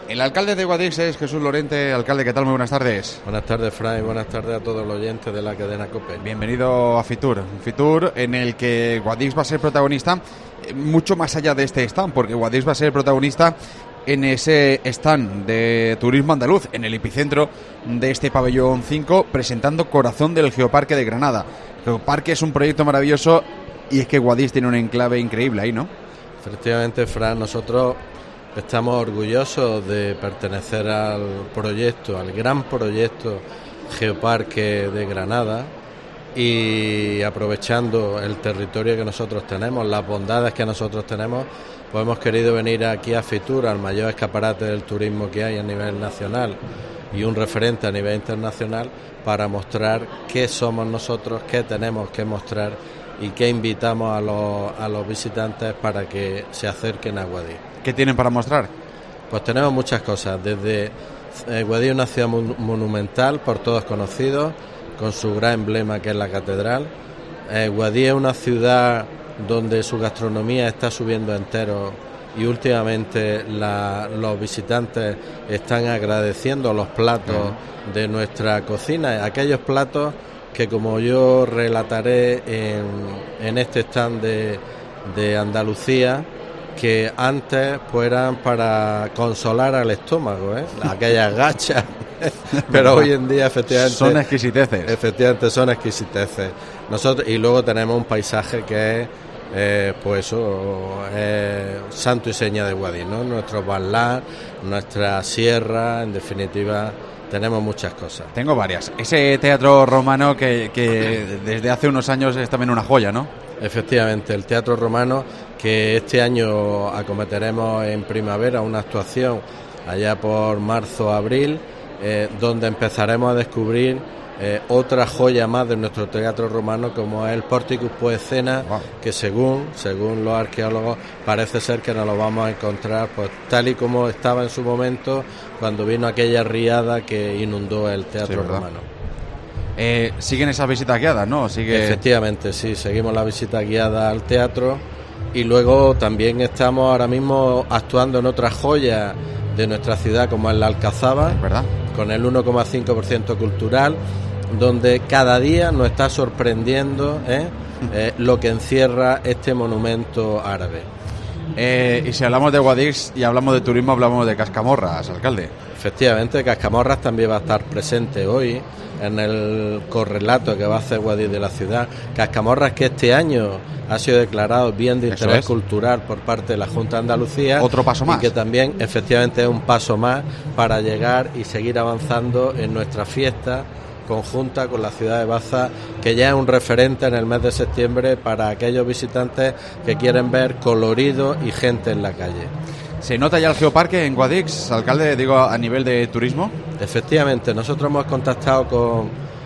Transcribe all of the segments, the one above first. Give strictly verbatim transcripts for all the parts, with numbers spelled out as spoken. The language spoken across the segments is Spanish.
El alcalde de Guadix es Jesús Lorente. Alcalde, ¿qué tal? Muy buenas tardes. Buenas tardes, Fran, y buenas tardes a todos los oyentes de la cadena COPE. Bienvenido a Fitur, un Fitur en el que Guadix va a ser protagonista, eh, mucho más allá de este stand, porque Guadix va a ser protagonista en ese stand de turismo andaluz, en el epicentro de este pabellón cinco, presentando Corazón del Geoparque de Granada. Geoparque es un proyecto maravilloso y es que Guadix tiene un enclave increíble ahí, ¿no? Efectivamente, Fran, nosotros estamos orgullosos de pertenecer al proyecto, al gran proyecto Geoparque de Granada, y aprovechando el territorio que nosotros tenemos, las bondades que nosotros tenemos, pues hemos querido venir aquí a Fitur, al mayor escaparate del turismo que hay a nivel nacional y un referente a nivel internacional, para mostrar qué somos nosotros, qué tenemos que mostrar y qué invitamos a los, a los visitantes para que se acerquen a Guadix. ¿Qué tienen para mostrar? Pues tenemos muchas cosas, desde eh, Guadix, una ciudad mon- monumental por todos conocidos, con su gran emblema que es la catedral. Eh, Guadix es una ciudad donde su gastronomía está subiendo entero y últimamente la, los visitantes están agradeciendo los platos uh-huh. de nuestra cocina, aquellos platos que, como yo relataré en, en este stand de, de Andalucía, que antes pues eran para consolar al estómago, ¿eh? Aquellas gachas, pero hoy en día efectivamente son exquisiteces. Efectivamente son exquisiteces. Nosotros, y luego tenemos un paisaje que es eh, pues eso, eh, santo y seña de Guadix, ¿no? Nuestros barlas, nuestra sierra, en definitiva, tenemos muchas cosas. Tengo varias. Ese teatro romano que, que desde hace unos años es también una joya, ¿no? Efectivamente, el Teatro Romano, que este año acometeremos en primavera una actuación allá por marzo, abril, eh, donde empezaremos a descubrir eh, otra joya más de nuestro teatro romano, como es el Porticus Poescena, wow. que según según los arqueólogos parece ser que nos lo vamos a encontrar pues tal y como estaba en su momento cuando vino aquella riada que inundó el Teatro sí, Romano. Eh, siguen esas visitas guiadas, ¿no? Sigue... Efectivamente, sí, seguimos la visita guiada al teatro, y luego también estamos ahora mismo actuando en otra joya de nuestra ciudad, como es la Alcazaba, ¿verdad? Con el uno coma cinco por ciento cultural, donde cada día nos está sorprendiendo ¿eh? eh, lo que encierra este monumento árabe. Eh, y si hablamos de Guadix y hablamos de turismo, hablamos de Cascamorras, alcalde. Efectivamente, Cascamorras también va a estar presente hoy en el correlato que va a hacer Guadix de la ciudad. Cascamorras, que este año ha sido declarado bien de interés es. cultural por parte de la Junta de Andalucía. Otro paso más. Y que también efectivamente es un paso más para llegar y seguir avanzando en nuestra fiesta conjunta con la ciudad de Baza, que ya es un referente en el mes de septiembre para aquellos visitantes que quieren ver colorido y gente en la calle. ¿Se nota ya el Geoparque en Guadix, alcalde, digo, a nivel de turismo? Efectivamente, nosotros hemos contactado con,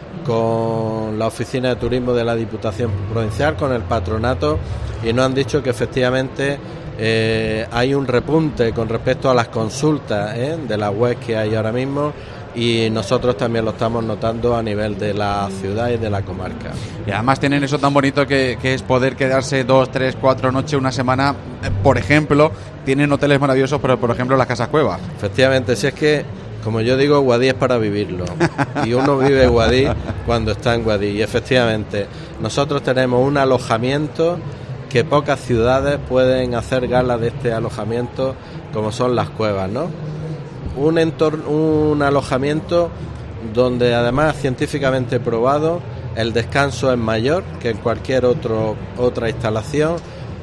con la Oficina de Turismo de la Diputación Provincial, con el patronato, y nos han dicho que efectivamente eh, hay un repunte con respecto a las consultas ¿eh? de la web que hay ahora mismo, y nosotros también lo estamos notando a nivel de la ciudad y de la comarca. Y además tienen eso tan bonito que, que es poder quedarse dos, tres, cuatro noches, una semana. Por ejemplo, tienen hoteles maravillosos, pero por ejemplo las Casas Cuevas. Efectivamente, si es que, como yo digo, Guadix es para vivirlo, y uno vive Guadix cuando está en Guadix, y efectivamente nosotros tenemos un alojamiento que pocas ciudades pueden hacer gala de este alojamiento, como son las cuevas, ¿no? Un entorno, un alojamiento donde además científicamente probado el descanso es mayor que en cualquier otro otra instalación,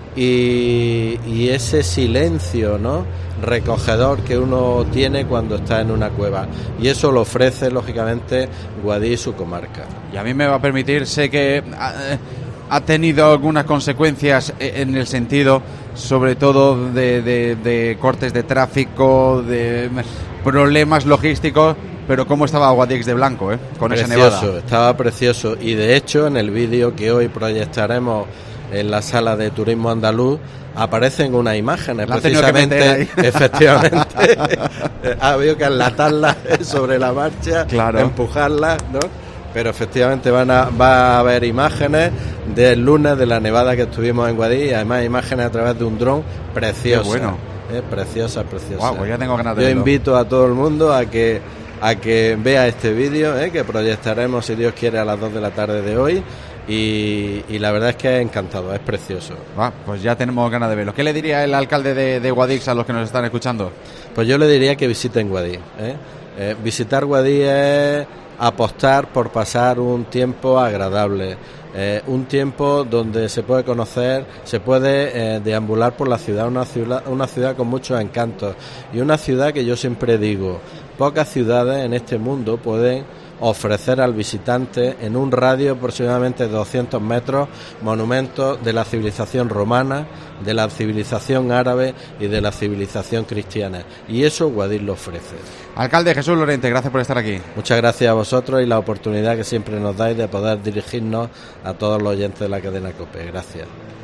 y, y ese silencio, ¿no? recogedor que uno tiene cuando está en una cueva, y eso lo ofrece lógicamente Guadix y su comarca. Y a mí me va a permitir, sé que eh, ha tenido algunas consecuencias en el sentido, sobre todo de, de, de cortes de tráfico, de problemas logísticos, pero cómo estaba Guadix de blanco, ¿eh? Con precioso, esa nevada. Estaba precioso, y de hecho en el vídeo que hoy proyectaremos en la sala de turismo andaluz aparecen unas imágenes, la precisamente, efectivamente, ha habido que enlatarlas sobre la marcha, claro. empujarlas, ¿no? Pero efectivamente van a, va a haber imágenes del lunes de la nevada que estuvimos en Guadix, y además imágenes a través de un dron precioso. Qué bueno. es preciosa, es preciosa. Wow, pues ya tengo ganas de Yo verlo. invito a todo el mundo a que a que vea este vídeo, ¿eh? que proyectaremos, si Dios quiere, a las dos de la tarde de hoy. Y, y la verdad es que es encantador, es precioso. Ah, pues ya tenemos ganas de verlo. ¿Qué le diría el alcalde de, de Guadix a los que nos están escuchando? Pues yo le diría que visiten Guadix. ¿eh? Eh, visitar Guadix es apostar por pasar un tiempo agradable, eh, un tiempo donde se puede conocer, se puede eh, deambular por la ciudad, una ciudad, una ciudad con muchos encantos y una ciudad que yo siempre digo, pocas ciudades en este mundo pueden ofrecer al visitante en un radio aproximadamente de doscientos metros monumentos de la civilización romana, de la civilización árabe y de la civilización cristiana, y eso Guadix lo ofrece. Alcalde Jesús Lorente, gracias por estar aquí. Muchas gracias a vosotros y la oportunidad que siempre nos dais de poder dirigirnos a todos los oyentes de la cadena COPE. Gracias.